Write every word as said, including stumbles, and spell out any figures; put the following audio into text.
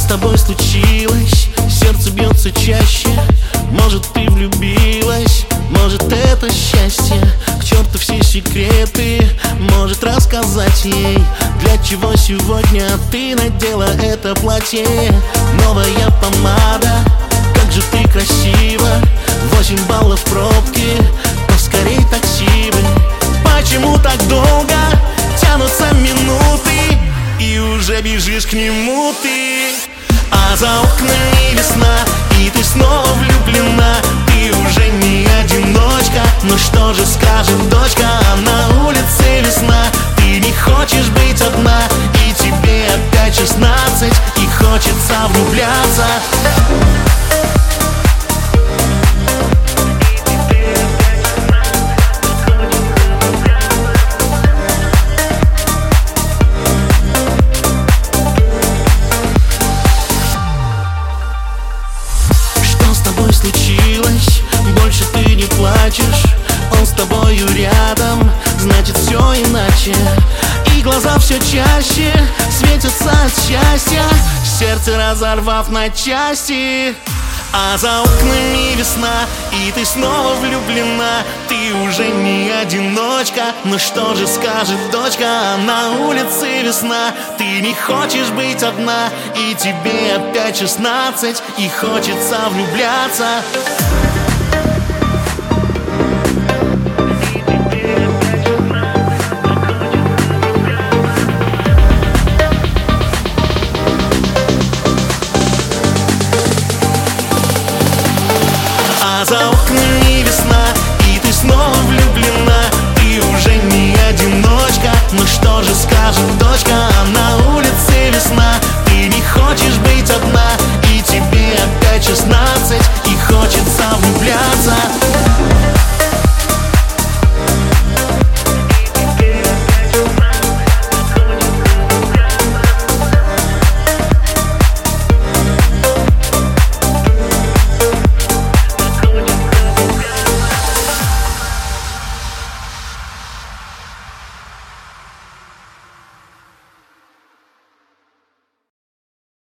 с тобой случилось? Сердце бьется чаще. Может, ты влюбилась, может, это счастье. К черту все секреты, может рассказать ей, для чего сегодня ты надела это платье. Новая помада, как же ты красива. Восемь баллов пробки, поскорей такси бы. Почему так долго тянутся минуты, и уже бежишь к нему ты? А за окнами весна, и ты снова влюблена. Ты уже не одиночка, но что же скажет дочка? А на улице весна, ты не хочешь быть одна, и тебе опять шестнадцать, и хочется влюбляться. Случилось, больше ты не плачешь, он с тобою рядом, значит все иначе. И глаза все чаще светятся от счастья, сердце разорвав на части. А за окнами весна, и ты снова влюблена. Ты уже не одиночка, но что же скажет дочка? А на улице весна, ты не хочешь быть одна, и тебе опять шестнадцать, и хочется влюбляться.